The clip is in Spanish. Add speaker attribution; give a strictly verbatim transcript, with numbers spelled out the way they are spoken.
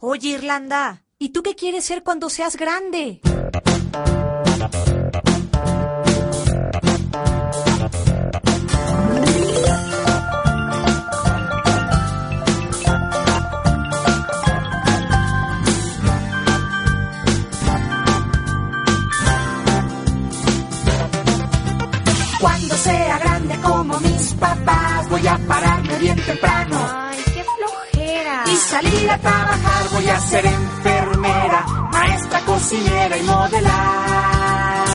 Speaker 1: Oye, Irlanda, ¿y tú qué quieres ser cuando seas grande?
Speaker 2: Cuando sea grande como mis papás, voy a pararme bien temprano.
Speaker 1: Ay, qué flojera.
Speaker 2: Y salir a trabajar, voy a ser enfermera, maestra, cocinera y modelar.